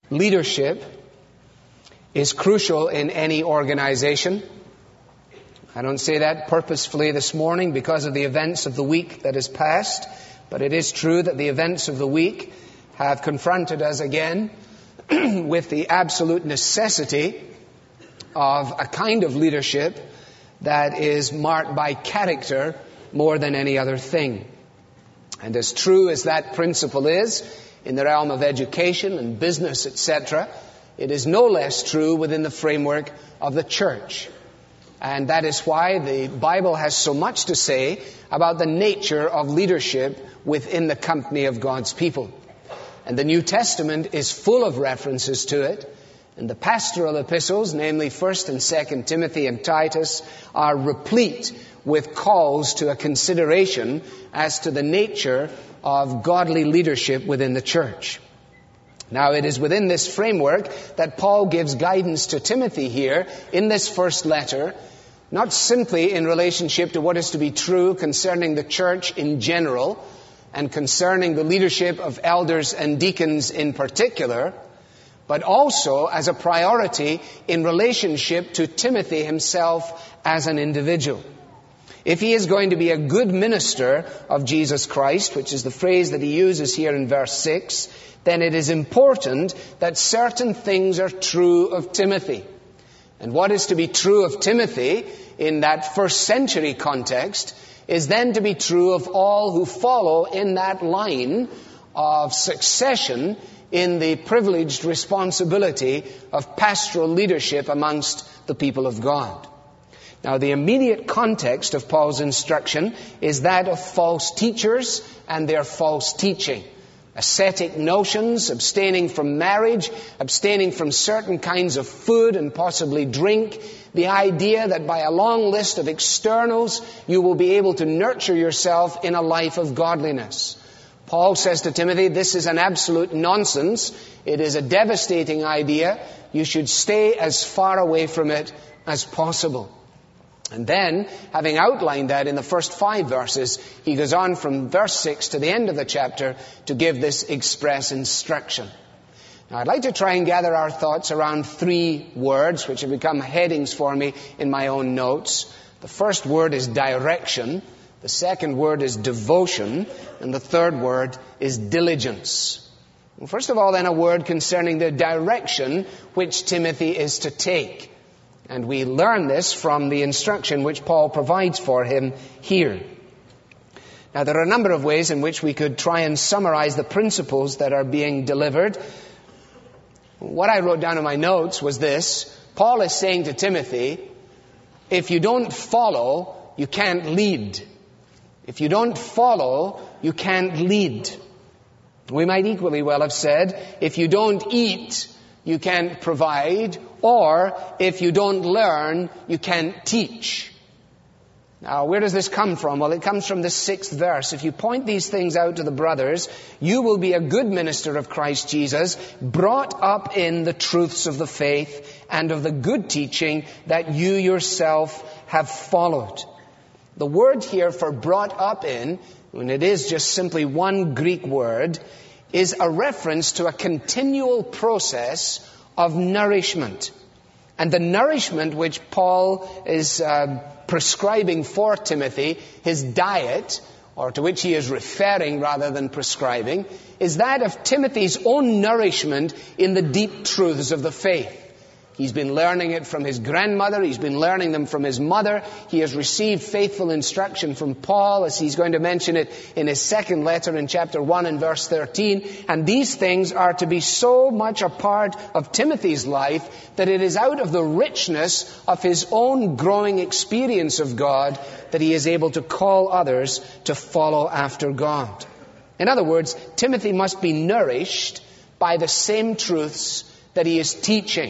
Leadership is crucial in any organization. I don't say that purposefully this morning because of the events of the week that has passed, but it is true that the events of the week have confronted us again with the absolute necessity of a kind of leadership that is marked by character more than any other thing. And as true as that principle is in the realm of education and business, etc., it is no less true within the framework of the church. And that is why the Bible has so much to say about the nature of leadership within the company of God's people. And the New Testament is full of references to it. And the pastoral epistles, namely 1st and 2nd Timothy and Titus, are replete with calls to a consideration as to the nature of godly leadership within the church. Now, it is within this framework that Paul gives guidance to Timothy here in this first letter, not simply in relationship to what is to be true concerning the church in general and concerning the leadership of elders and deacons in particular, but also as a priority in relationship to Timothy himself as an individual. If he is going to be a good minister of Jesus Christ, which is the phrase that he uses here in verse 6, then it is important that certain things are true of Timothy. And what is to be true of Timothy in that first century context is then to be true of all who follow in that line of succession in the privileged responsibility of pastoral leadership amongst the people of God. Now, the immediate context of Paul's instruction is that of false teachers and their false teaching. Ascetic notions, abstaining from marriage, abstaining from certain kinds of food and possibly drink. The idea that by a long list of externals, you will be able to nurture yourself in a life of godliness. Paul says to Timothy, this is an absolute nonsense. It is a devastating idea. You should stay as far away from it as possible. And then, having outlined that in the first 5 verses, he goes on from verse 6 to the end of the chapter to give this express instruction. Now, I'd like to try and gather our thoughts around 3 words, which have become headings for me in my own notes. The first word is direction. The second word is devotion. And the third word is diligence. Well, first of all, then, a word concerning the direction which Timothy is to take. And we learn this from the instruction which Paul provides for him here. Now, there are a number of ways in which we could try and summarize the principles that are being delivered. What I wrote down in my notes was this. Paul is saying to Timothy, if you don't follow, you can't lead. If you don't follow, you can't lead. We might equally well have said, if you don't eat, you can't provide, or if you don't learn, you can't teach. Now, where does this come from? Well, it comes from the 6th verse. If you point these things out to the brothers, you will be a good minister of Christ Jesus, brought up in the truths of the faith and of the good teaching that you yourself have followed. The word here for brought up in, when it is just simply one Greek word, is a reference to a continual process of nourishment. And the nourishment which Paul is prescribing for Timothy, his diet, or to which he is referring rather than prescribing, is that of Timothy's own nourishment in the deep truths of the faith. He's been learning it from his grandmother. He's been learning them from his mother. He has received faithful instruction from Paul, as he's going to mention it in his second letter in chapter 1 and verse 13. And these things are to be so much a part of Timothy's life that it is out of the richness of his own growing experience of God that he is able to call others to follow after God. In other words, Timothy must be nourished by the same truths that he is teaching.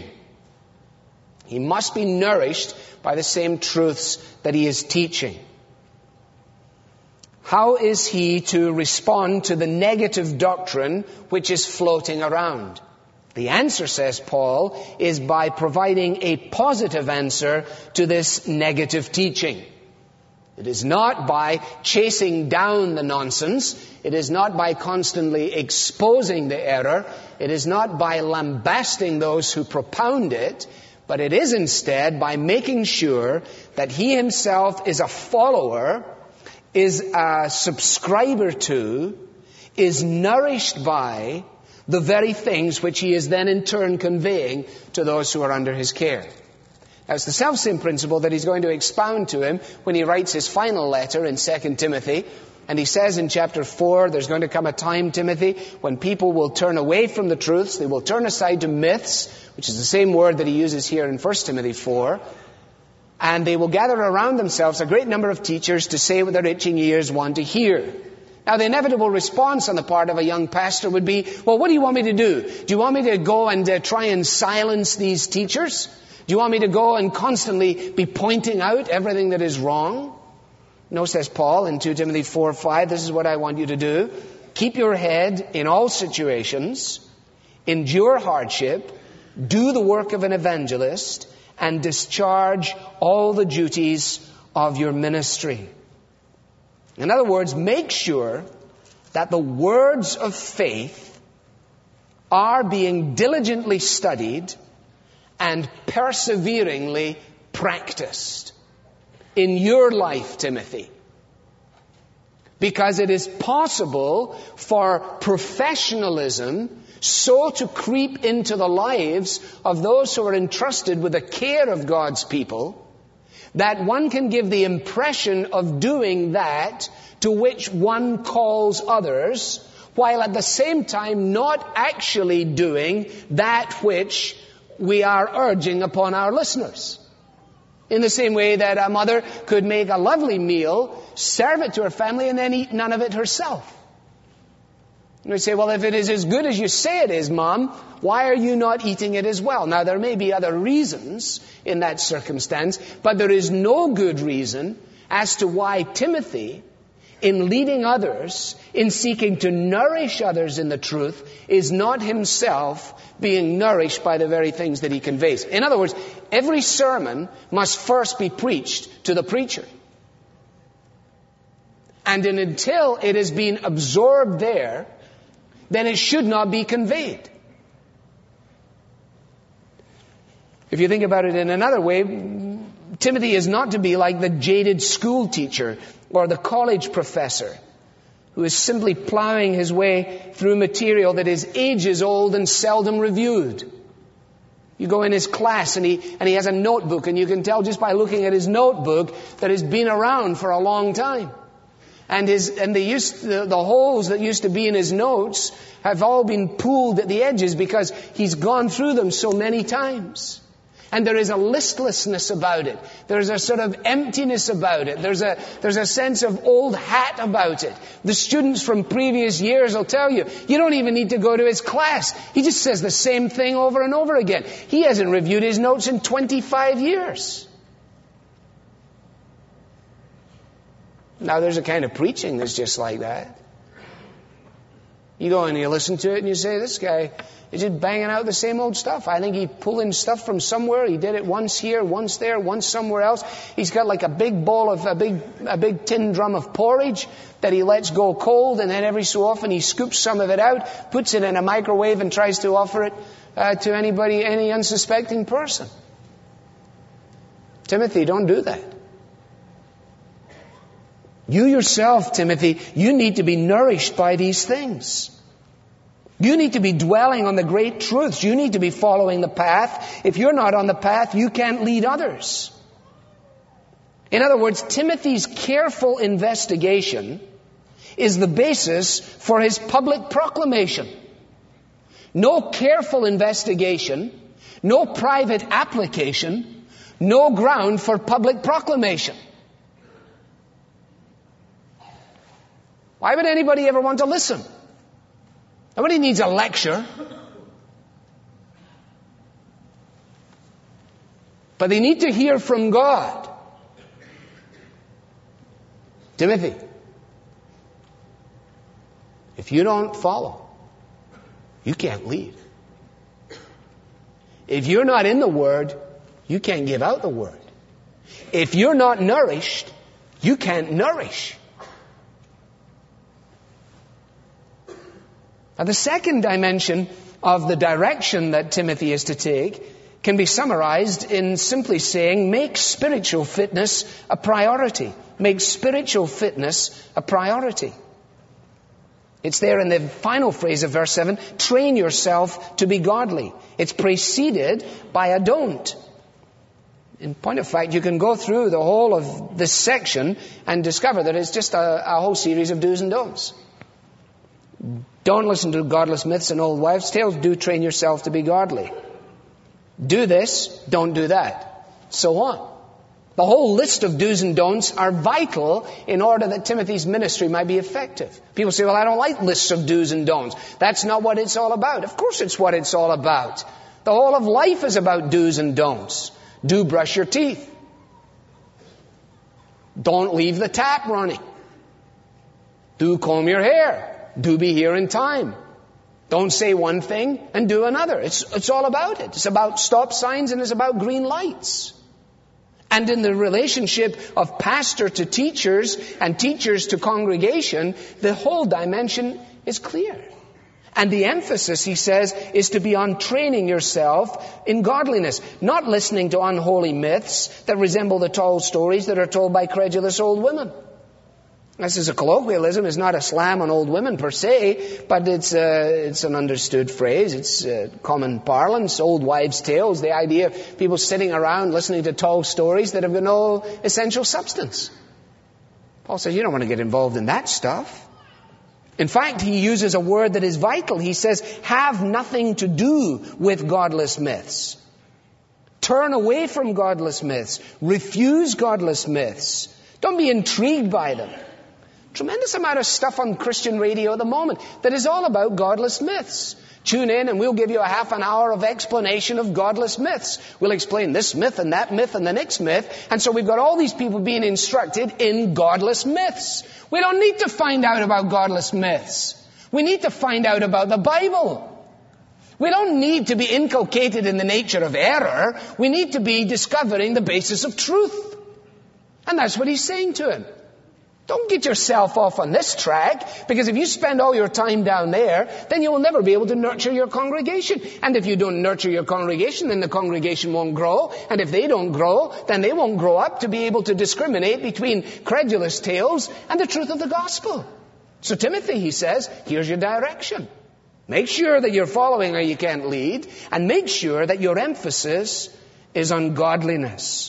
He must be nourished by the same truths that he is teaching. How is he to respond to the negative doctrine which is floating around? The answer, says Paul, is by providing a positive answer to this negative teaching. It is not by chasing down the nonsense. It is not by constantly exposing the error. It is not by lambasting those who propound it. But it is instead by making sure that he himself is a follower, is a subscriber to, is nourished by the very things which he is then in turn conveying to those who are under his care. Now, it's the self-same principle that he's going to expound to him when he writes his final letter in 2 Timothy. And he says in chapter 4, there's going to come a time, Timothy, when people will turn away from the truths. They will turn aside to myths, which is the same word that he uses here in 1 Timothy 4. And they will gather around themselves a great number of teachers to say what their itching ears want to hear. Now, the inevitable response on the part of a young pastor would be, well, what do you want me to do? Do you want me to go and try and silence these teachers? Do you want me to go and constantly be pointing out everything that is wrong? No, says Paul in 2 Timothy 4:5, this is what I want you to do. Keep your head in all situations, endure hardship, do the work of an evangelist, and discharge all the duties of your ministry. In other words, make sure that the words of faith are being diligently studied and perseveringly practiced in your life, Timothy. Because it is possible for professionalism so to creep into the lives of those who are entrusted with the care of God's people that one can give the impression of doing that to which one calls others, while at the same time not actually doing that which we are urging upon our listeners. In the same way that a mother could make a lovely meal, serve it to her family, and then eat none of it herself. And we say, well, if it is as good as you say it is, Mom, why are you not eating it as well? Now, there may be other reasons in that circumstance, but there is no good reason as to why Timothy, in leading others, in seeking to nourish others in the truth, is not himself being nourished by the very things that he conveys. In other words, every sermon must first be preached to the preacher. And until it has been absorbed there, then it should not be conveyed. If you think about it in another way, Timothy is not to be like the jaded school teacher or the college professor who is simply plowing his way through material that is ages old and seldom reviewed. You go in his class and he has a notebook, and you can tell just by looking at his notebook that it's been around for a long time. And the holes that used to be in his notes have all been pooled at the edges because he's gone through them so many times. And there is a listlessness about it. There's a sort of emptiness about it. There's a sense of old hat about it. The students from previous years will tell you, you don't even need to go to his class. He just says the same thing over and over again. He hasn't reviewed his notes in 25 years. Now, there's a kind of preaching that's just like that. You go and you listen to it and you say, this guy is just banging out the same old stuff. I think he pulled in stuff from somewhere. He did it once here, once there, once somewhere else. He's got like a big bowl of, a big tin drum of porridge that he lets go cold, and then every so often he scoops some of it out, puts it in a microwave and tries to offer it to any unsuspecting person. Timothy, don't do that. You yourself, Timothy, you need to be nourished by these things. You need to be dwelling on the great truths. You need to be following the path. If you're not on the path, you can't lead others. In other words, Timothy's careful investigation is the basis for his public proclamation. No careful investigation, no private application, no ground for public proclamation. Why would anybody ever want to listen? Nobody needs a lecture. But they need to hear from God. Timothy, if you don't follow, you can't lead. If you're not in the Word, you can't give out the Word. If you're not nourished, you can't nourish. Now, the second dimension of the direction that Timothy is to take can be summarized in simply saying, make spiritual fitness a priority. Make spiritual fitness a priority. It's there in the final phrase of verse 7, train yourself to be godly. It's preceded by a don't. In point of fact, you can go through the whole of this section and discover that it's just a whole series of do's and don'ts. Don't listen to godless myths and old wives' tales. Do train yourself to be godly. Do this, don't do that. So on. The whole list of do's and don'ts are vital in order that Timothy's ministry might be effective. People say, well, I don't like lists of do's and don'ts. That's not what it's all about. Of course it's what it's all about. The whole of life is about do's and don'ts. Do brush your teeth. Don't leave the tap running. Do comb your hair. Do be here in time. Don't say one thing and do another. It's all about it. It's about stop signs and it's about green lights. And in the relationship of pastor to teachers and teachers to congregation, the whole dimension is clear. And the emphasis, he says, is to be on training yourself in godliness, not listening to unholy myths that resemble the tall stories that are told by credulous old women. This is a colloquialism. It's not a slam on old women per se, but it's an understood phrase. It's common parlance, old wives' tales, the idea of people sitting around listening to tall stories that have got no essential substance. Paul says, you don't want to get involved in that stuff. In fact, he uses a word that is vital. He says, have nothing to do with godless myths. Turn away from godless myths. Refuse godless myths. Don't be intrigued by them. Tremendous amount of stuff on Christian radio at the moment that is all about godless myths. Tune in and we'll give you a half an hour of explanation of godless myths. We'll explain this myth and that myth and the next myth. And so we've got all these people being instructed in godless myths. We don't need to find out about godless myths. We need to find out about the Bible. We don't need to be inculcated in the nature of error. We need to be discovering the basis of truth. And that's what he's saying to him. Don't get yourself off on this track, because if you spend all your time down there, then you will never be able to nurture your congregation. And if you don't nurture your congregation, then the congregation won't grow. And if they don't grow, then they won't grow up to be able to discriminate between credulous tales and the truth of the gospel. So Timothy, he says, here's your direction. Make sure that you're following or you can't lead, and make sure that your emphasis is on godliness.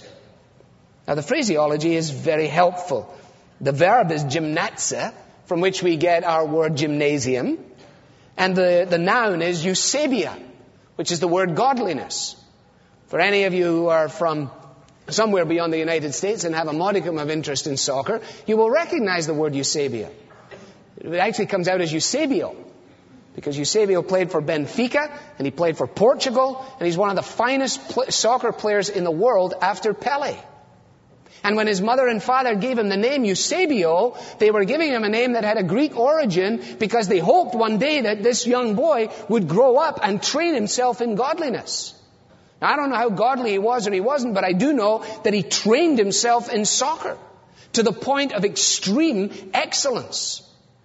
Now the phraseology is very helpful. The verb is gymnazo, from which we get our word gymnasium. And the noun is eusebia, which is the word godliness. For any of you who are from somewhere beyond the United States and have a modicum of interest in soccer, you will recognize the word eusebia. It actually comes out as Eusebio, because Eusebio played for Benfica, and he played for Portugal, and he's one of the finest soccer players in the world after Pelé. And when his mother and father gave him the name Eusebio, they were giving him a name that had a Greek origin, because they hoped one day that this young boy would grow up and train himself in godliness. Now, I don't know how godly he was or he wasn't, but I do know that he trained himself in soccer to the point of extreme excellence.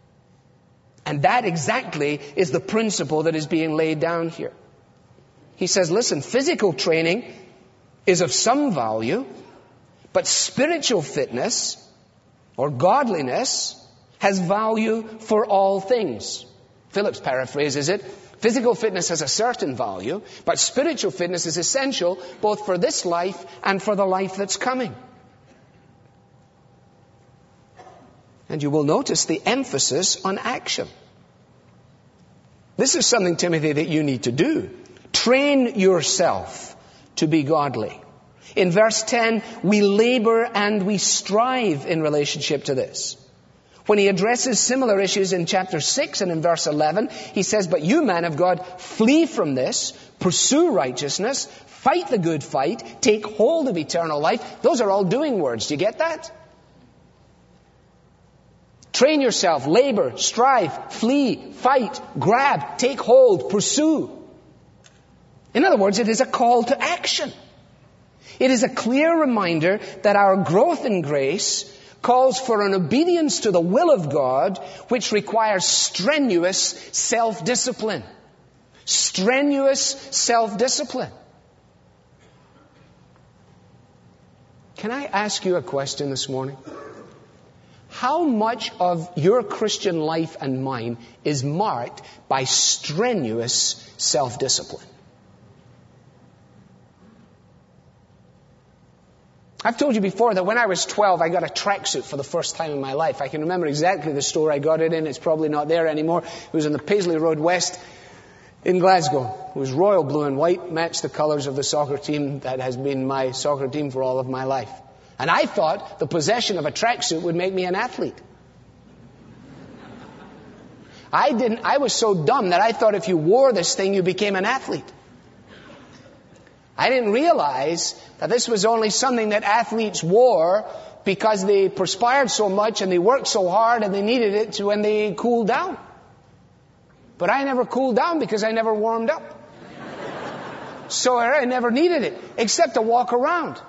And that exactly is the principle that is being laid down here. He says, listen, physical training is of some value, but spiritual fitness or godliness has value for all things. Phillips paraphrases it. Physical fitness has a certain value, but spiritual fitness is essential both for this life and for the life that's coming. And you will notice the emphasis on action. This is something, Timothy, that you need to do. Train yourself to be godly. In verse 10, we labor and we strive in relationship to this. When he addresses similar issues in chapter 6 and in verse 11, he says, but you, man of God, flee from this, pursue righteousness, fight the good fight, take hold of eternal life. Those are all doing words. Do you get that? Train yourself, labor, strive, flee, fight, grab, take hold, pursue. In other words, it is a call to action. It is a clear reminder that our growth in grace calls for an obedience to the will of God, which requires strenuous self-discipline. Strenuous self-discipline. Can I ask you a question this morning? How much of your Christian life and mine is marked by strenuous self-discipline? I've told you before that when I was 12, I got a tracksuit for the first time in my life. I can remember exactly the store I got it in. It's probably not there anymore. It was in the Paisley Road West in Glasgow. It was royal blue and white, matched the colours of the soccer team that has been my soccer team for all of my life. And I thought the possession of a tracksuit would make me an athlete. I was so dumb that I thought if you wore this thing, you became an athlete. I didn't realize that this was only something that athletes wore because they perspired so much and they worked so hard and they needed it to when they cooled down. But I never cooled down because I never warmed up. So I never needed it, except to walk around.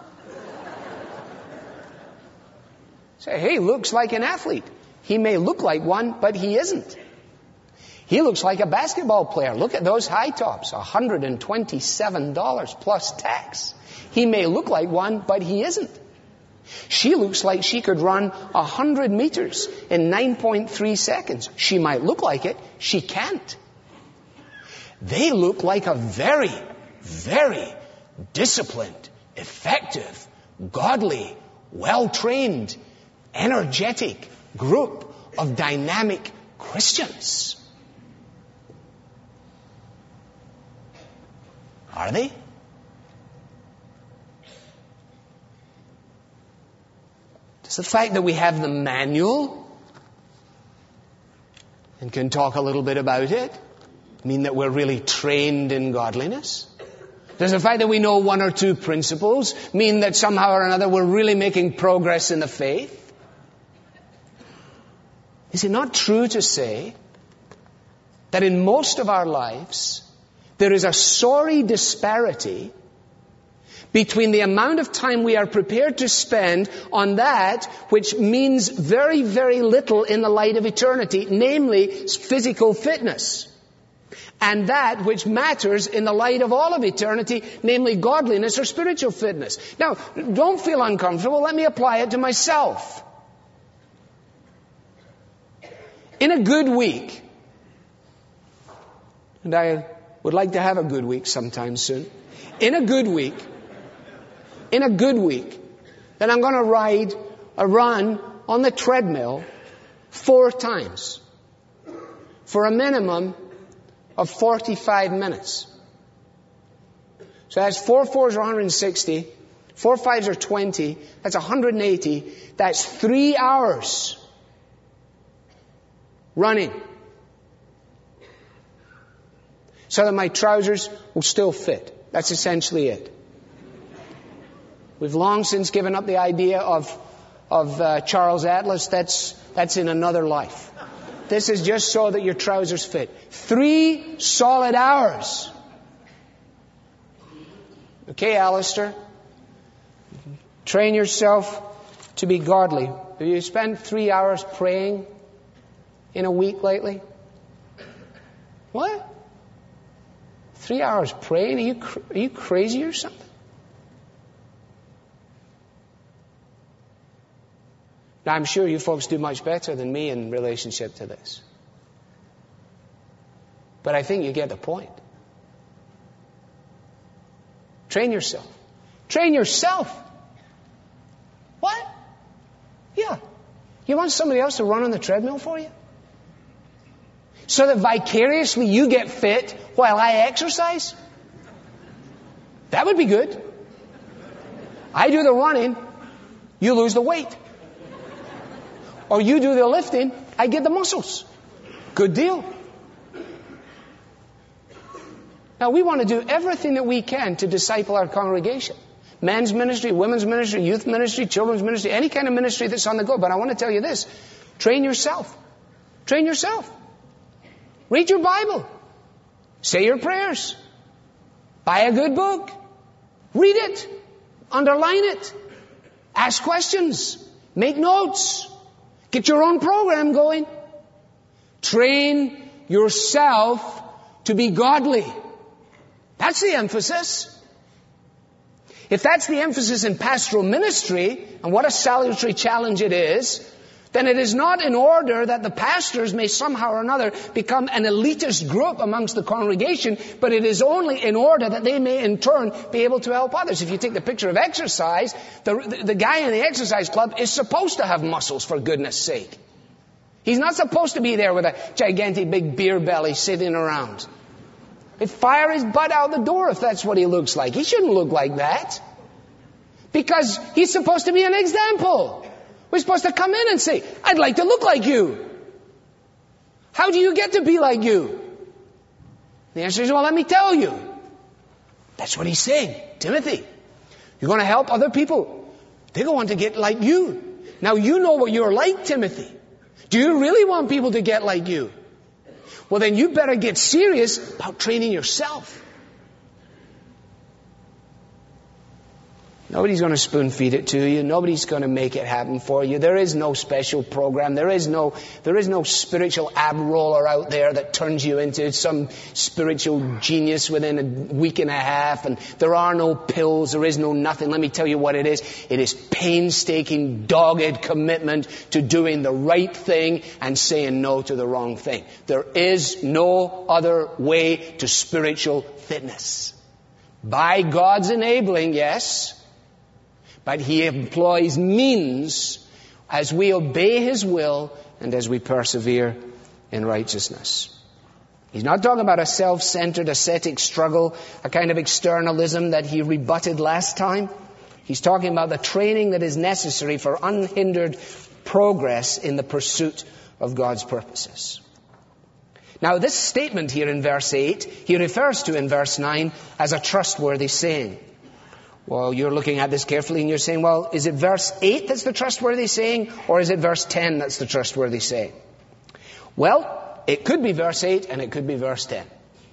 Say, hey, looks like an athlete. He may look like one, but he isn't. He looks like a basketball player. Look at those high tops, $127 plus tax. He may look like one, but he isn't. She looks like she could run 100 meters in 9.3 seconds. She might look like it. She can't. They look like a very, very disciplined, effective, godly, well-trained, energetic group of dynamic Christians. Are they? Does the fact that we have the manual and can talk a little bit about it mean that we're really trained in godliness? Does the fact that we know one or two principles mean that somehow or another we're really making progress in the faith? Is it not true to say that in most of our lives there is a sorry disparity between the amount of time we are prepared to spend on that which means very, very little in the light of eternity, namely physical fitness, and that which matters in the light of all of eternity, namely godliness or spiritual fitness? Now, don't feel uncomfortable. Let me apply it to myself. In a good week, and I would like to have a good week sometime soon. In a good week, then I'm going to run on the treadmill 4 times for a minimum of 45 minutes. So that's 4 4s are 160, 4 5s are 20, that's 180, that's 3 hours running. So that my trousers will still fit. That's essentially it. We've long since given up the idea of Charles Atlas. That's in another life. This is just so that your trousers fit. 3 solid hours. Okay, Alistair. Train yourself to be godly. Have you spent 3 hours praying in a week lately? What? 3 hours praying? Are you crazy or something? Now, I'm sure you folks do much better than me in relationship to this. But I think you get the point. Train yourself. Train yourself? What? Yeah. You want somebody else to run on the treadmill for you? So that vicariously you get fit while I exercise? That would be good. I do the running, you lose the weight. Or you do the lifting, I get the muscles. Good deal. Now we want to do everything that we can to disciple our congregation. Men's ministry, women's ministry, youth ministry, children's ministry, any kind of ministry that's on the go. But I want to tell you this. Train yourself. Train yourself. Read your Bible. Say your prayers. Buy a good book. Read it. Underline it. Ask questions. Make notes. Get your own program going. Train yourself to be godly. That's the emphasis. If that's the emphasis in pastoral ministry, and what a salutary challenge it is, then it is not in order that the pastors may somehow or another become an elitist group amongst the congregation, but it is only in order that they may in turn be able to help others. If you take the picture of exercise, the guy in the exercise club is supposed to have muscles, for goodness sake. He's not supposed to be there with a gigantic big beer belly sitting around. He'd fire his butt out the door if that's what he looks like. He shouldn't look like that. Because he's supposed to be an example. We're supposed to come in and say, I'd like to look like you. How do you get to be like you? The answer is, well, let me tell you. That's what he's saying. Timothy, you're going to help other people. They're going to get like you. Now you know what you're like, Timothy. Do you really want people to get like you? Well, then you better get serious about training yourself. Nobody's going to spoon feed it to you. Nobody's going to make it happen for you. There is no special program. There is no spiritual ab roller out there that turns you into some spiritual genius within a week and a half. And there are no pills. There is no nothing. Let me tell you what it is. It is painstaking, dogged commitment to doing the right thing and saying no to the wrong thing. There is no other way to spiritual fitness. By God's enabling, yes. But He employs means as we obey His will and as we persevere in righteousness. He's not talking about a self-centered ascetic struggle, a kind of externalism that he rebutted last time. He's talking about the training that is necessary for unhindered progress in the pursuit of God's purposes. Now, this statement here in verse 8, he refers to in verse 9 as a trustworthy saying. Well, you're looking at this carefully and you're saying, well, is it verse 8 that's the trustworthy saying, or is it verse 10 that's the trustworthy saying? Well, it could be verse 8 and it could be verse 10.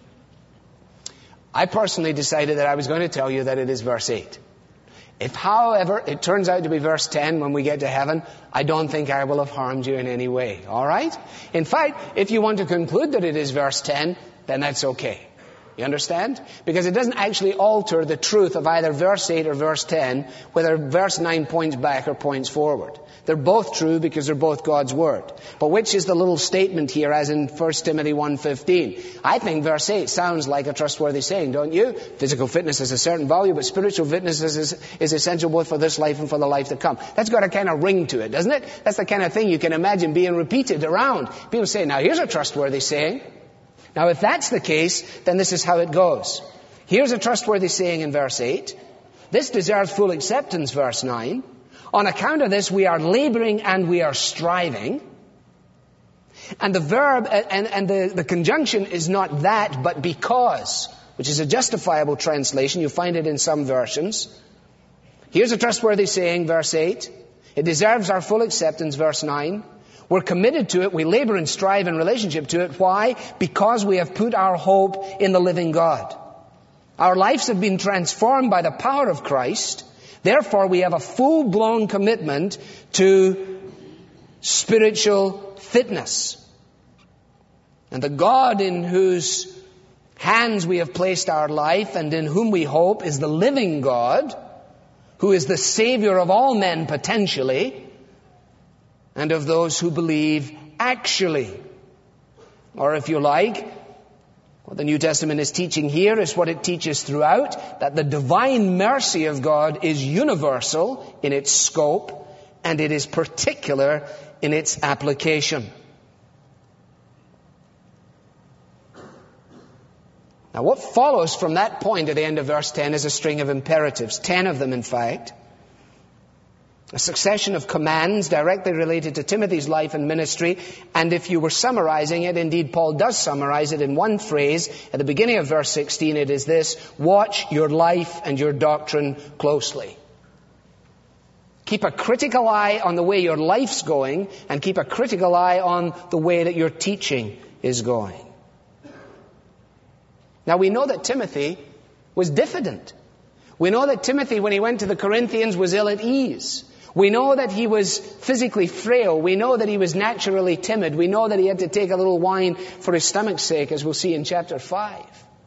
I personally decided that I was going to tell you that it is verse 8. If, however, it turns out to be verse 10 when we get to heaven, I don't think I will have harmed you in any way. All right? In fact, if you want to conclude that it is verse 10, then that's okay. You understand? Because it doesn't actually alter the truth of either verse 8 or verse 10, whether verse 9 points back or points forward. They're both true because they're both God's Word. But which is the little statement here as in 1 Timothy 1:15? I think verse 8 sounds like a trustworthy saying, don't you? Physical fitness has a certain value, but spiritual fitness is essential both for this life and for the life to come. That's got a kind of ring to it, doesn't it? That's the kind of thing you can imagine being repeated around. People say, now here's a trustworthy saying. Now, if that's the case, then this is how it goes. Here's a trustworthy saying in verse 8. This deserves full acceptance, verse 9. On account of this, we are laboring and we are striving. And the verb and the conjunction is not that, but because, which is a justifiable translation. You find it in some versions. Here's a trustworthy saying, verse 8. It deserves our full acceptance, verse 9. We're committed to it. We labor and strive in relationship to it. Why? Because we have put our hope in the living God. Our lives have been transformed by the power of Christ. Therefore, we have a full-blown commitment to spiritual fitness. And the God in whose hands we have placed our life and in whom we hope is the living God, who is the Savior of all men potentially, and of those who believe actually. Or if you like, what the New Testament is teaching here is what it teaches throughout, that the divine mercy of God is universal in its scope, and it is particular in its application. Now what follows from that point at the end of verse 10 is a string of imperatives, 10 of them in fact. A succession of commands directly related to Timothy's life and ministry. And if you were summarizing it, indeed Paul does summarize it in one phrase. At the beginning of verse 16 it is this: watch your life and your doctrine closely. Keep a critical eye on the way your life's going, and keep a critical eye on the way that your teaching is going. Now we know that Timothy was diffident. We know that Timothy, when he went to the Corinthians, was ill at ease. We know that he was physically frail. We know that he was naturally timid. We know that he had to take a little wine for his stomach's sake, as we'll see in chapter 5.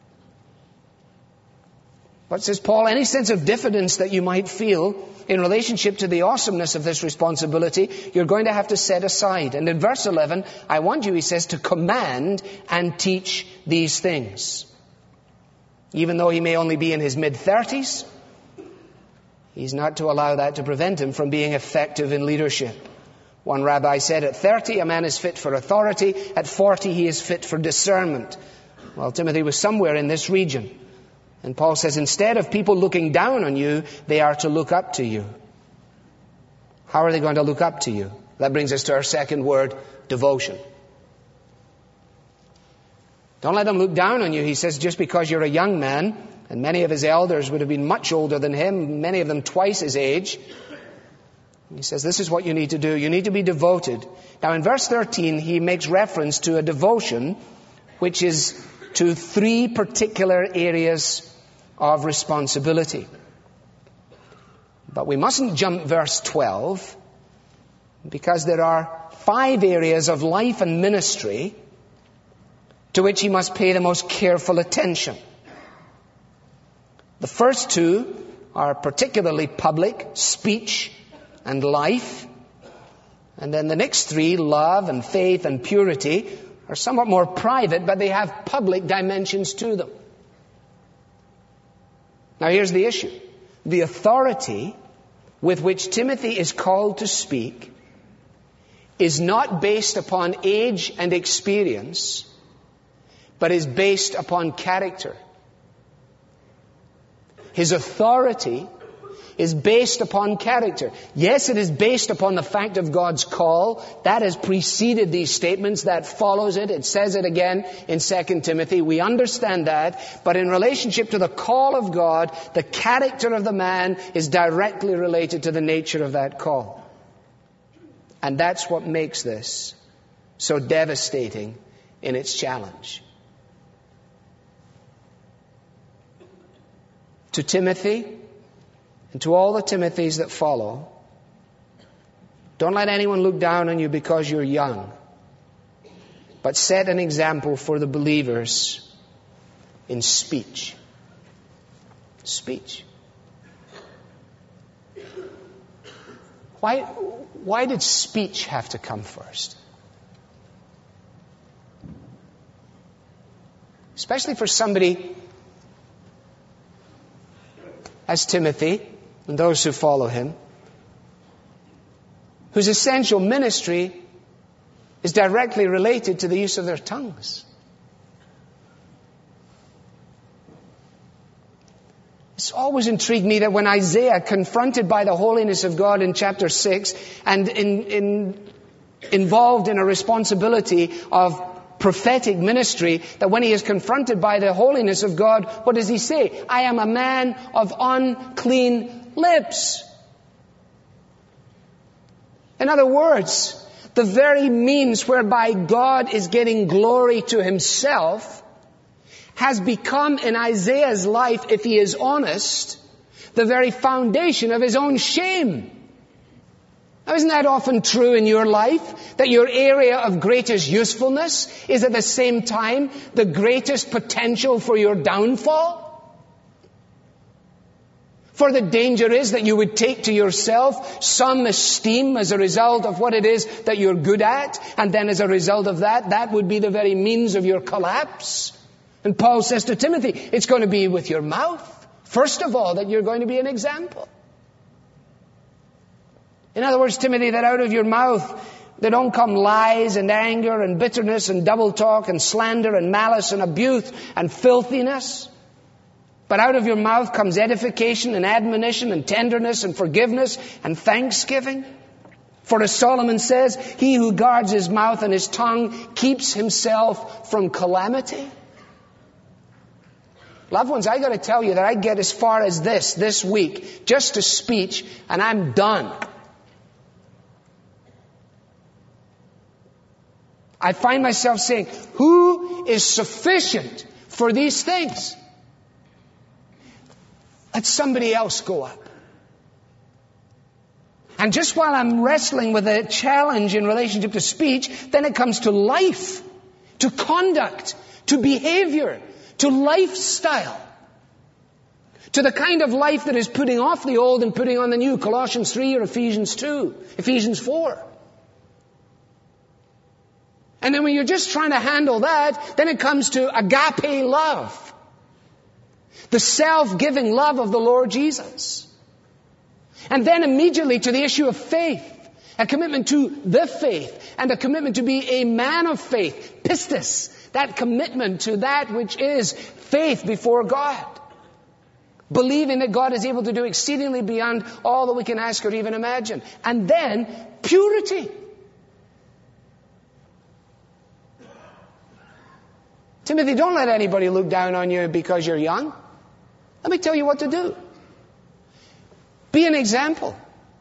But, says Paul, any sense of diffidence that you might feel in relationship to the awesomeness of this responsibility, you're going to have to set aside. And in verse 11, I want you, he says, to command and teach these things. Even though he may only be in his mid-30s, he's not to allow that to prevent him from being effective in leadership. One rabbi said, at 30, a man is fit for authority. At 40, he is fit for discernment. Well, Timothy was somewhere in this region. And Paul says, instead of people looking down on you, they are to look up to you. How are they going to look up to you? That brings us to our second word, devotion. Don't let them look down on you, he says, just because you're a young man. And many of his elders would have been much older than him, many of them twice his age. He says, this is what you need to do. You need to be devoted. Now in verse 13, he makes reference to a devotion which is to 3 particular areas of responsibility. But we mustn't jump verse 12, because there are 5 areas of life and ministry to which he must pay the most careful attention. The first 2 are particularly public, speech and life. And then the next 3, love and faith and purity, are somewhat more private, but they have public dimensions to them. Now here's the issue. The authority with which Timothy is called to speak is not based upon age and experience, but is based upon character. His authority is based upon character. Yes, it is based upon the fact of God's call. That has preceded these statements. That follows it. It says it again in 2 Timothy. We understand that. But in relationship to the call of God, the character of the man is directly related to the nature of that call. And that's what makes this so devastating in its challenge. To Timothy, and to all the Timothys that follow, don't let anyone look down on you because you're young, but set an example for the believers in speech. Speech. Why did speech have to come first? Especially for somebody as Timothy and those who follow him, whose essential ministry is directly related to the use of their tongues. It's always intrigued me that when Isaiah, confronted by the holiness of God in chapter 6 and involved in a responsibility of prophetic ministry, that when he is confronted by the holiness of God, what does he say? I am a man of unclean lips. In other words, the very means whereby God is getting glory to himself has become in Isaiah's life, if he is honest, the very foundation of his own shame. Now, isn't that often true in your life? That your area of greatest usefulness is at the same time the greatest potential for your downfall? For the danger is that you would take to yourself some esteem as a result of what it is that you're good at, and then as a result of that, that would be the very means of your collapse. And Paul says to Timothy, it's going to be with your mouth, first of all, that you're going to be an example. In other words, Timothy, that out of your mouth there don't come lies and anger and bitterness and double talk and slander and malice and abuse and filthiness. But out of your mouth comes edification and admonition and tenderness and forgiveness and thanksgiving. For as Solomon says, he who guards his mouth and his tongue keeps himself from calamity. Loved ones, I got to tell you that I get as far as this week, just a speech, and I'm done. I find myself saying, who is sufficient for these things? Let somebody else go up. And just while I'm wrestling with a challenge in relationship to speech, then it comes to life, to conduct, to behavior, to lifestyle, to the kind of life that is putting off the old and putting on the new, Colossians 3 or Ephesians 2, Ephesians 4. And then when you're just trying to handle that, then it comes to agape love, the self-giving love of the Lord Jesus. And then immediately to the issue of faith, a commitment to the faith, and a commitment to be a man of faith, pistis, that commitment to that which is faith before God. Believing that God is able to do exceedingly beyond all that we can ask or even imagine. And then purity. Timothy, don't let anybody look down on you because you're young. Let me tell you what to do. Be an example.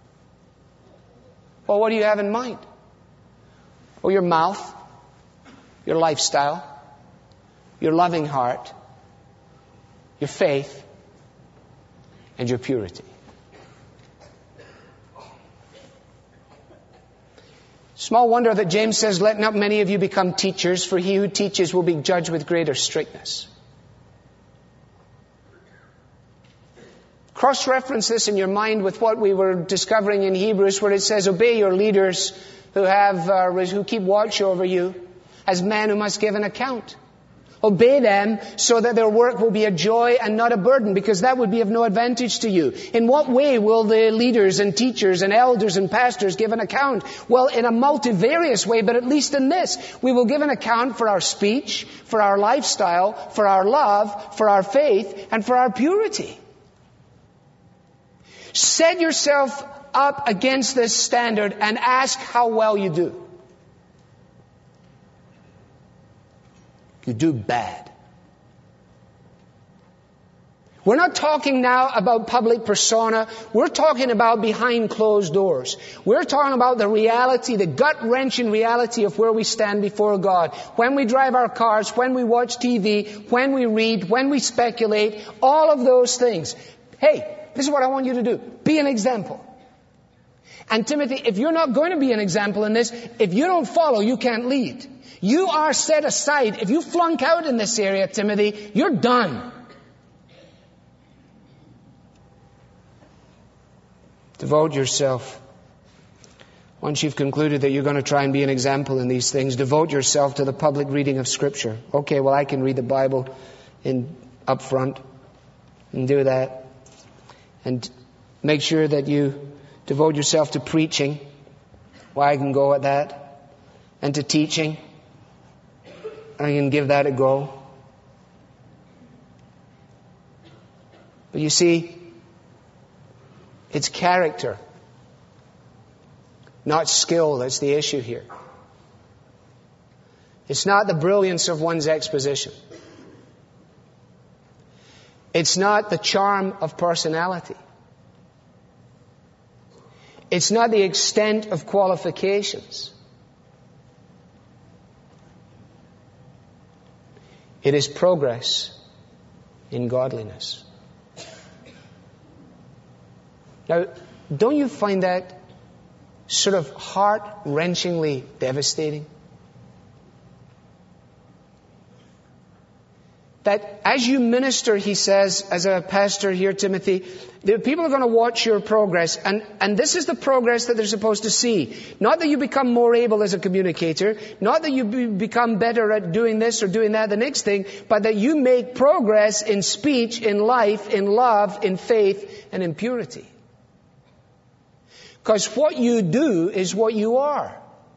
Well, what do you have in mind? Well, your mouth, your lifestyle, your loving heart, your faith, and your purity. Small wonder that James says, "Let not many of you become teachers, for he who teaches will be judged with greater strictness." Cross-reference this in your mind with what we were discovering in Hebrews, where it says, "Obey your leaders who keep watch over you, as men who must give an account." Obey them so that their work will be a joy and not a burden, because that would be of no advantage to you. In what way will the leaders and teachers and elders and pastors give an account? Well, in a multivarious way, but at least in this. We will give an account for our speech, for our lifestyle, for our love, for our faith, and for our purity. Set yourself up against this standard and ask how well you do. You do bad. We're not talking now about public persona. We're talking about behind closed doors. We're talking about the reality, the gut-wrenching reality of where we stand before God. When we drive our cars, when we watch TV, when we read, when we speculate, all of those things. Hey, this is what I want you to do. Be an example. And Timothy, if you're not going to be an example in this, if you don't follow, you can't lead. You are set aside. If you flunk out in this area, Timothy, you're done. Devote yourself. Once you've concluded that you're going to try and be an example in these things, devote yourself to the public reading of Scripture. Okay, well, I can read the Bible up front and do that. And make sure that you devote yourself to preaching. Well, I can go at that. And to teaching. I can give that a go. But you see, it's character, not skill that's the issue here. It's not the brilliance of one's exposition. It's not the charm of personality. It's not the extent of qualifications. It is progress in godliness. Now, don't you find that sort of heart-wrenchingly devastating? That as you minister, he says, as a pastor here, Timothy, the people are going to watch your progress, and this is the progress that they're supposed to see. Not that you become more able as a communicator, not that you become better at doing this or doing that, the next thing, but that you make progress in speech, in life, in love, in faith, and in purity. Because what you do is what you are.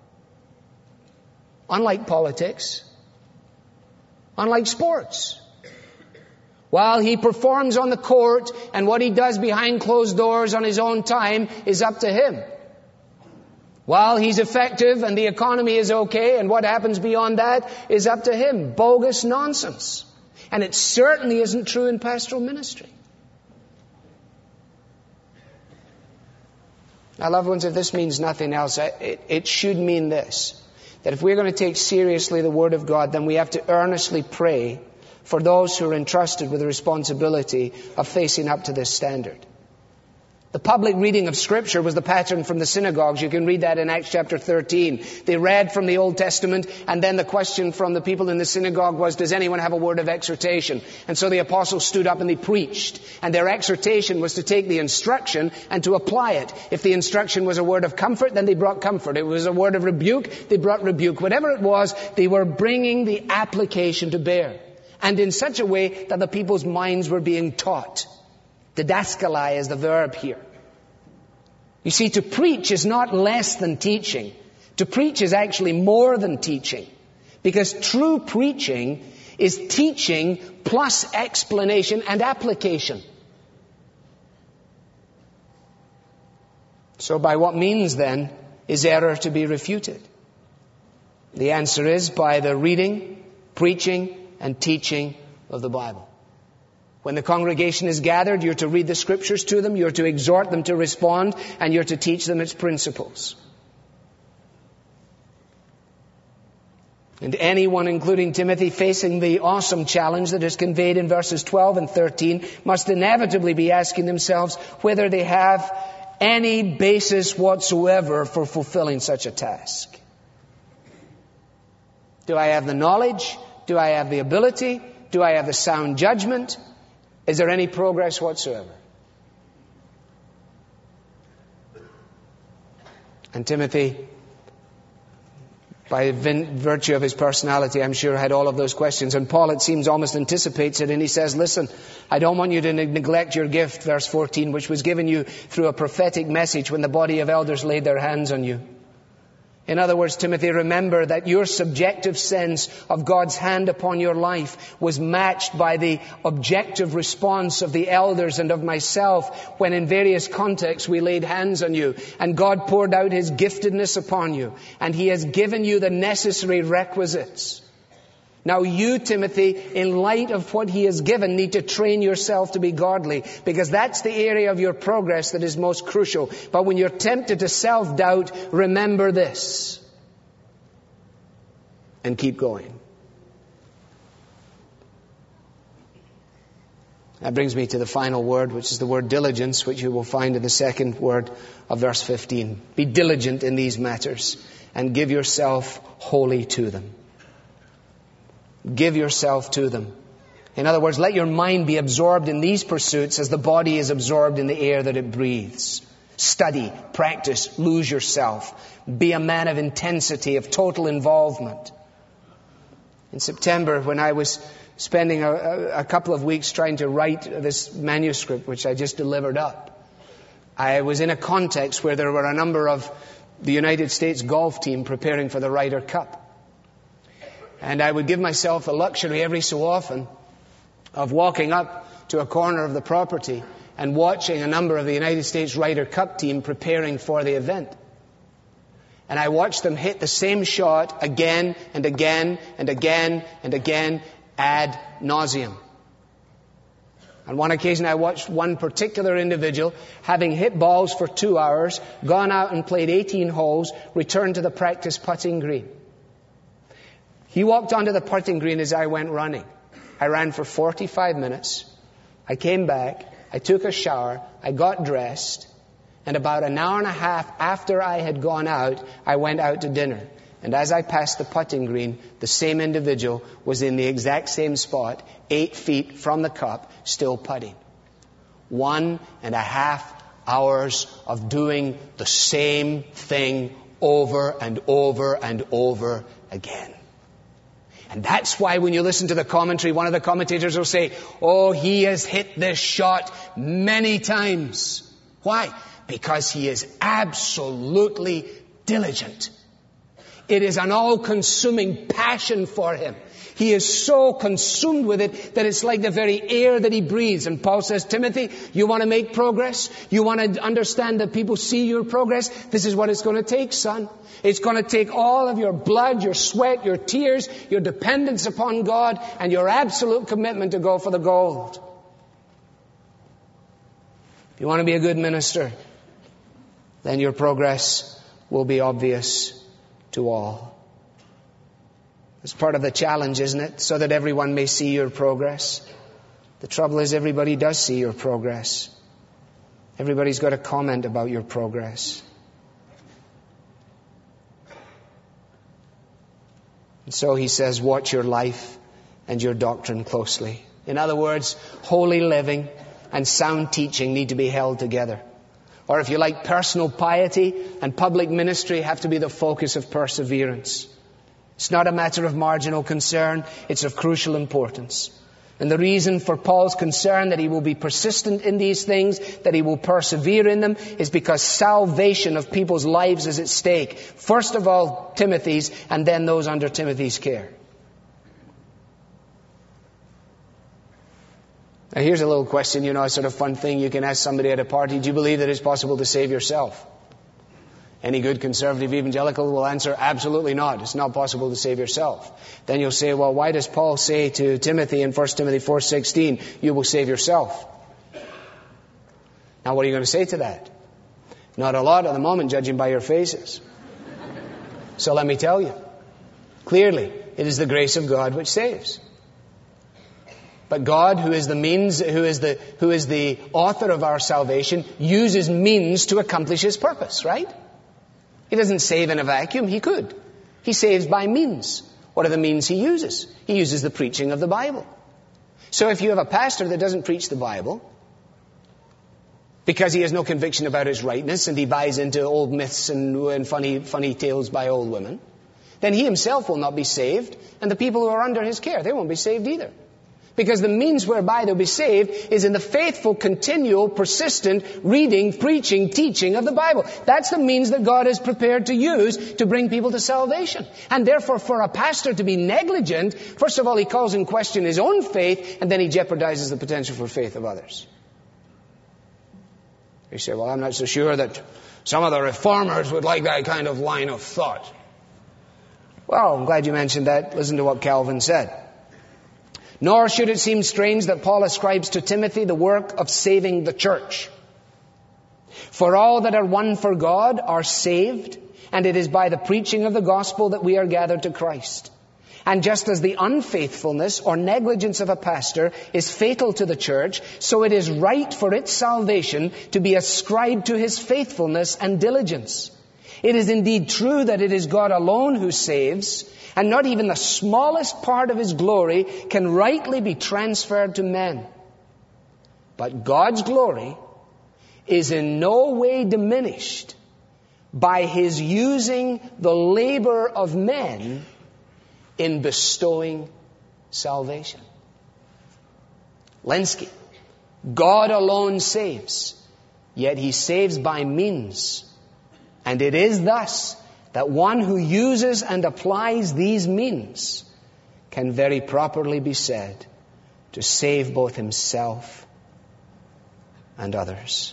Unlike politics. Unlike sports. While he performs on the court and what he does behind closed doors on his own time is up to him. While he's effective and the economy is okay and what happens beyond that is up to him. Bogus nonsense. And it certainly isn't true in pastoral ministry. Now, loved ones, if this means nothing else, it should mean this. That if we're going to take seriously the Word of God, then we have to earnestly pray for those who are entrusted with the responsibility of facing up to this standard. The public reading of Scripture was the pattern from the synagogues. You can read that in Acts chapter 13. They read from the Old Testament, and then the question from the people in the synagogue was, does anyone have a word of exhortation? And so the apostles stood up and they preached. And their exhortation was to take the instruction and to apply it. If the instruction was a word of comfort, then they brought comfort. It was a word of rebuke, they brought rebuke. Whatever it was, they were bringing the application to bear. And in such a way that the people's minds were being taught. Didaskalai is the verb here. You see, to preach is not less than teaching. To preach is actually more than teaching. Because true preaching is teaching plus explanation and application. So by what means then is error to be refuted? The answer is by the reading, preaching, and teaching of the Bible. When the congregation is gathered, you're to read the Scriptures to them, you're to exhort them to respond, and you're to teach them its principles. And anyone, including Timothy, facing the awesome challenge that is conveyed in verses 12 and 13, must inevitably be asking themselves whether they have any basis whatsoever for fulfilling such a task. Do I have the knowledge? Do I have the ability? Do I have the sound judgment? Is there any progress whatsoever? And Timothy, by virtue of his personality, I'm sure had all of those questions. And Paul, it seems, almost anticipates it. And he says, listen, I don't want you to neglect your gift, verse 14, which was given you through a prophetic message when the body of elders laid their hands on you. In other words, Timothy, remember that your subjective sense of God's hand upon your life was matched by the objective response of the elders and of myself when in various contexts we laid hands on you. And God poured out His giftedness upon you. And He has given you the necessary requisites. Now you, Timothy, in light of what He has given, need to train yourself to be godly, because that's the area of your progress that is most crucial. But when you're tempted to self-doubt, remember this. And keep going. That brings me to the final word, which is the word diligence, which you will find in the second word of verse 15. Be diligent in these matters, and give yourself wholly to them. Give yourself to them. In other words, let your mind be absorbed in these pursuits as the body is absorbed in the air that it breathes. Study, practice, lose yourself. Be a man of intensity, of total involvement. In September, when I was spending a couple of weeks trying to write this manuscript, which I just delivered up, I was in a context where there were a number of the United States golf team preparing for the Ryder Cup. And I would give myself the luxury every so often of walking up to a corner of the property and watching a number of the United States Ryder Cup team preparing for the event. And I watched them hit the same shot again and again and again and again ad nauseum. On one occasion I watched one particular individual having hit balls for 2 hours, gone out and played 18 holes, returned to the practice putting green. He walked onto the putting green as I went running. I ran for 45 minutes. I came back. I took a shower. I got dressed. And about an hour and a half after I had gone out, I went out to dinner. And as I passed the putting green, the same individual was in the exact same spot, 8 feet from the cup, still putting. 1.5 hours of doing the same thing over and over and over again. And that's why when you listen to the commentary, one of the commentators will say, oh, he has hit this shot many times. Why? Because he is absolutely diligent. It is an all-consuming passion for him. He is so consumed with it that it's like the very air that he breathes. And Paul says, Timothy, you want to make progress? You want to understand that people see your progress? This is what it's going to take, son. It's going to take all of your blood, your sweat, your tears, your dependence upon God, and your absolute commitment to go for the gold. If you want to be a good minister, then your progress will be obvious to all. It's part of the challenge, isn't it? So that everyone may see your progress. The trouble is everybody does see your progress. Everybody's got a comment about your progress. And so he says, watch your life and your doctrine closely. In other words, holy living and sound teaching need to be held together. Or if you like, personal piety and public ministry have to be the focus of perseverance. It's not a matter of marginal concern, it's of crucial importance. And the reason for Paul's concern that he will be persistent in these things, that he will persevere in them, is because salvation of people's lives is at stake. First of all, Timothy's, and then those under Timothy's care. Now here's a little question, a sort of fun thing you can ask somebody at a party. Do you believe that it's possible to save yourself? Any good conservative evangelical will answer, absolutely not. It's not possible to save yourself. Then you'll say, well, why does Paul say to Timothy in 1 Timothy 4:16, you will save yourself? Now what are you going to say to that? Not a lot at the moment, judging by your faces. So let me tell you. Clearly, it is the grace of God which saves. But God, who is the means, who is the author of our salvation, uses means to accomplish His purpose, right? He doesn't save in a vacuum. He could. He saves by means. What are the means He uses? He uses the preaching of the Bible. So if you have a pastor that doesn't preach the Bible, because he has no conviction about his rightness and he buys into old myths and funny tales by old women, then he himself will not be saved, and the people who are under his care, they won't be saved either. Because the means whereby they'll be saved is in the faithful, continual, persistent reading, preaching, teaching of the Bible. That's the means that God is prepared to use to bring people to salvation. And therefore, for a pastor to be negligent, first of all, he calls in question his own faith, and then he jeopardizes the potential for faith of others. You say, well, I'm not so sure that some of the reformers would like that kind of line of thought. Well, I'm glad you mentioned that. Listen to what Calvin said. Nor should it seem strange that Paul ascribes to Timothy the work of saving the church. For all that are won for God are saved, and it is by the preaching of the gospel that we are gathered to Christ. And just as the unfaithfulness or negligence of a pastor is fatal to the church, so it is right for its salvation to be ascribed to his faithfulness and diligence. It is indeed true that it is God alone who saves, and not even the smallest part of His glory can rightly be transferred to men. But God's glory is in no way diminished by His using the labor of men in bestowing salvation. Lenski, God alone saves, yet He saves by means. And it is thus that one who uses and applies these means can very properly be said to save both himself and others.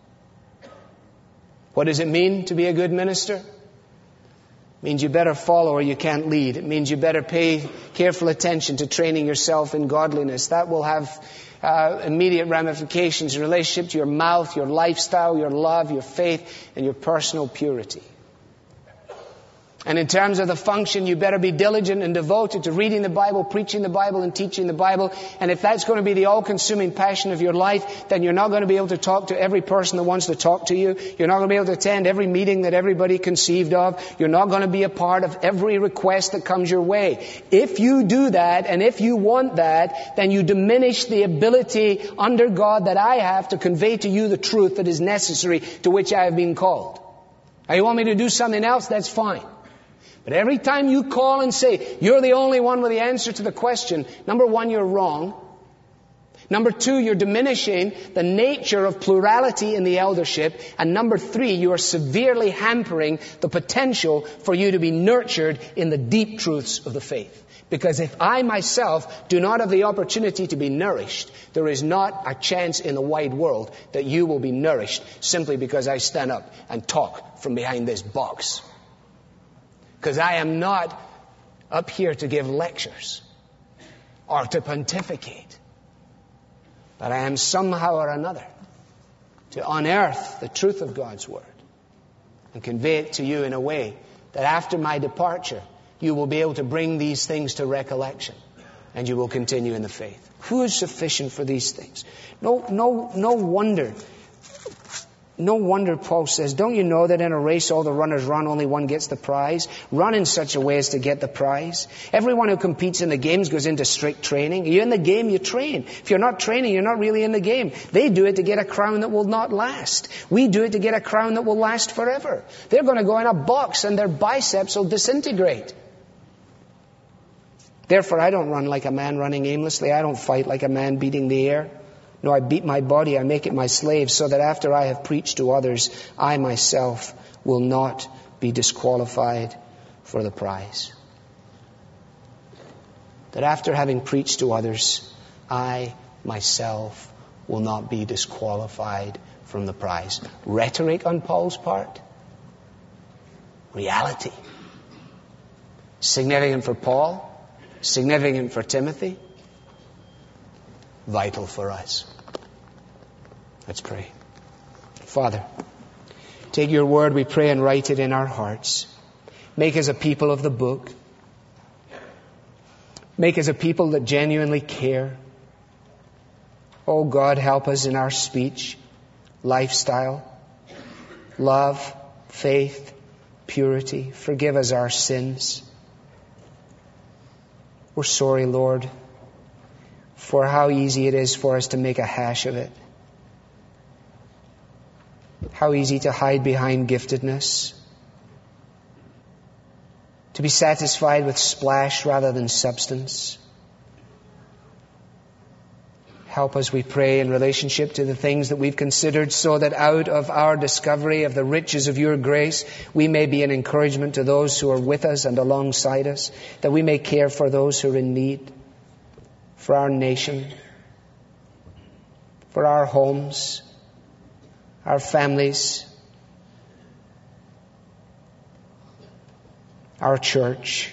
What does it mean to be a good minister? It means you better follow or you can't lead. It means you better pay careful attention to training yourself in godliness. That will have immediate ramifications in relationship to your mouth, your lifestyle, your love, your faith, and your personal purity. And in terms of the function, you better be diligent and devoted to reading the Bible, preaching the Bible, and teaching the Bible. And if that's going to be the all-consuming passion of your life, then you're not going to be able to talk to every person that wants to talk to you. You're not going to be able to attend every meeting that everybody conceived of. You're not going to be a part of every request that comes your way. If you do that, and if you want that, then you diminish the ability under God that I have to convey to you the truth that is necessary to which I have been called. Now, you want me to do something else? That's fine. But every time you call and say, you're the only one with the answer to the question, number one, you're wrong. Number two, you're diminishing the nature of plurality in the eldership. And number three, you are severely hampering the potential for you to be nurtured in the deep truths of the faith. Because if I myself do not have the opportunity to be nourished, there is not a chance in the wide world that you will be nourished simply because I stand up and talk from behind this box. Because I am not up here to give lectures or to pontificate. But I am somehow or another to unearth the truth of God's Word and convey it to you in a way that after my departure, you will be able to bring these things to recollection and you will continue in the faith. Who is sufficient for these things? No wonder No wonder Paul says, don't you know that in a race all the runners run, only one gets the prize? Run in such a way as to get the prize. Everyone who competes in the games goes into strict training. You're in the game, you train. If you're not training, you're not really in the game. They do it to get a crown that will not last. We do it to get a crown that will last forever. They're going to go in a box and their biceps will disintegrate. Therefore, I don't run like a man running aimlessly. I don't fight like a man beating the air. No, I beat my body, I make it my slave, so that after I have preached to others, I myself will not be disqualified for the prize. That after having preached to others, I myself will not be disqualified from the prize. Rhetoric on Paul's part? Reality. Significant for Paul, significant for Timothy, vital for us. Let's pray. Father, take your word, we pray, and write it in our hearts. Make us a people of the book. Make us a people that genuinely care. Oh God, help us in our speech, lifestyle, love, faith, purity. Forgive us our sins. We're sorry, Lord, for how easy it is for us to make a hash of it. How easy to hide behind giftedness. To be satisfied with splash rather than substance. Help us, we pray, in relationship to the things that we've considered, so that out of our discovery of the riches of your grace, we may be an encouragement to those who are with us and alongside us, that we may care for those who are in need, for our nation, for our homes, our families, our church.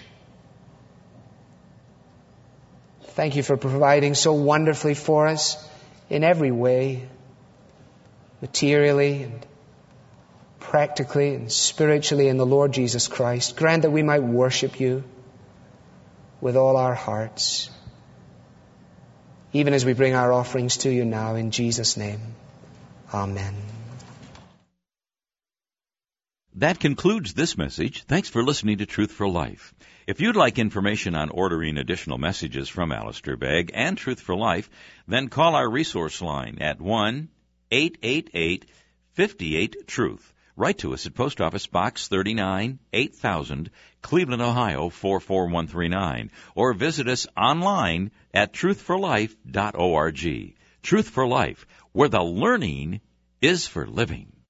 Thank you for providing so wonderfully for us in every way, materially and practically and spiritually in the Lord Jesus Christ. Grant that we might worship you with all our hearts, even as we bring our offerings to you now, in Jesus' name. Amen. That concludes this message. Thanks for listening to Truth for Life. If you'd like information on ordering additional messages from Alistair Begg and Truth for Life, then call our resource line at 1-888-58-TRUTH. Write to us at Post Office Box 39, 8000, Cleveland, Ohio 44139, or visit us online at truthforlife.org. Truth for Life, where the learning is for living.